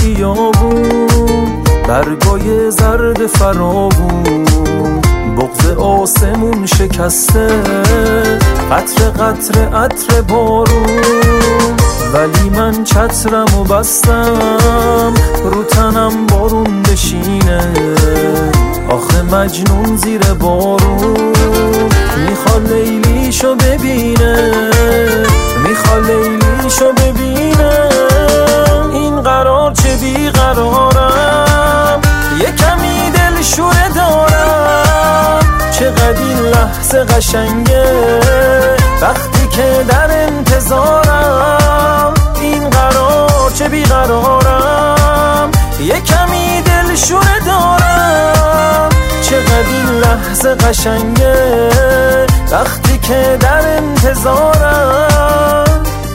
بیابون، برگای زرد فراوون، بغض آسمون شکسته، قطر قطر عطر بارون. ولی من چترمو بستم، رو تنم بارون بشینه، آخه مجنون زیر بارون میخواد لیلیشو ببینه، میخواد لیلیشو ببینه. این قرار چه بیقرارم، یه کمی دلشوره دارم، چقدر این لحظه قشنگه وقتی که در انتظارم. این قرار چه بیقرارم، یه کمی دلشوره دارم، چقدر این لحظه قشنگه وقتی که در انتظارم.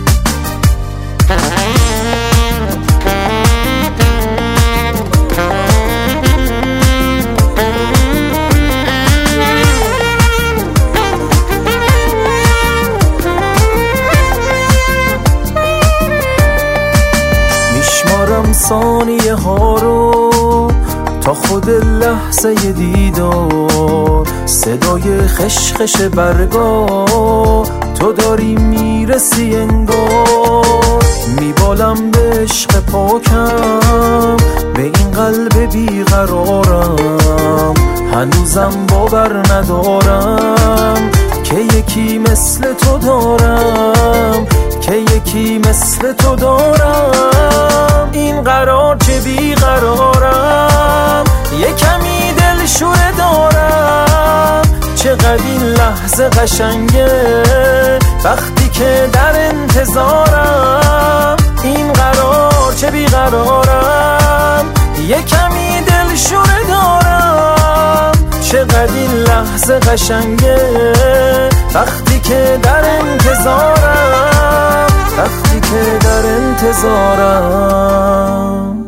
میشمارم ثانیه ها رو تا خود لحظه دیدار، صدای خشخش برگا تو داری میرسی انگار. میبالم به عشق پاکم، به این قلب بیقرارم، هنوزم باور ندارم که یکی مثل تو دارم، که یکی مثل تو دارم. این قرار چه بیقرارم، یه کمی دلشوره دارم، چقدر این لحظه قشنگه وقتی که در انتظارم. این قرار چه بیقرارم، یه کمی دلشوره دارم، چقدر این لحظه قشنگه وقتی که در انتظارم، وقتی که در انتظارم.